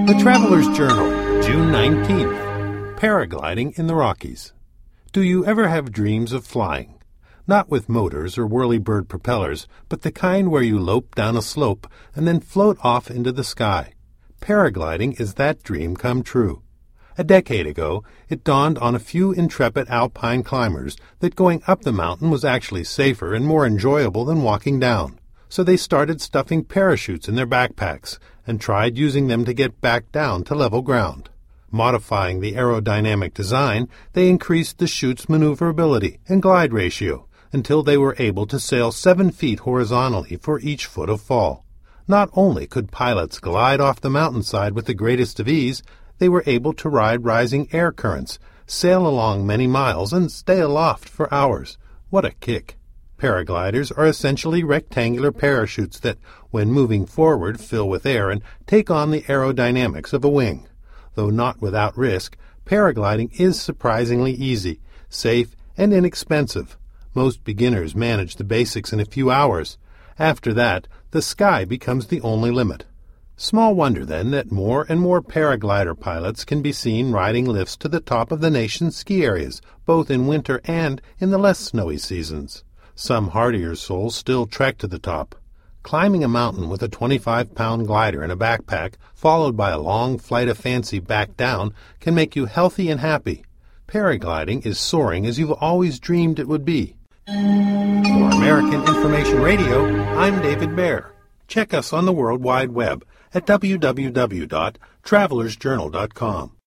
The Traveler's Journal, June 19th. Paragliding in the Rockies. Do you ever have dreams of flying? Not with motors or whirly-bird propellers, but the kind where you lope down a slope and then float off into the sky. Paragliding is that dream come true. A decade ago, it dawned on a few intrepid alpine climbers that going up the mountain was actually safer and more enjoyable than walking down. So they started stuffing parachutes in their backpacks and tried using them to get back down to level ground. Modifying the aerodynamic design, they increased the chute's maneuverability and glide ratio until they were able to sail 7 feet horizontally for each foot of fall. Not only could pilots glide off the mountainside with the greatest of ease, they were able to ride rising air currents, sail along many miles, and stay aloft for hours. What a kick! Paragliders are essentially rectangular parachutes that, when moving forward, fill with air and take on the aerodynamics of a wing. Though not without risk, paragliding is surprisingly easy, safe, and inexpensive. Most beginners manage the basics in a few hours. After that, the sky becomes the only limit. Small wonder, then, that more and more paraglider pilots can be seen riding lifts to the top of the nation's ski areas, both in winter and in the less snowy seasons. Some hardier souls still trek to the top. Climbing a mountain with a 25-pound glider in a backpack, followed by a long flight of fancy back down, can make you healthy and happy. Paragliding is soaring as you've always dreamed it would be. For American Information Radio, I'm David Baer. Check us on the World Wide Web at www.travelersjournal.com.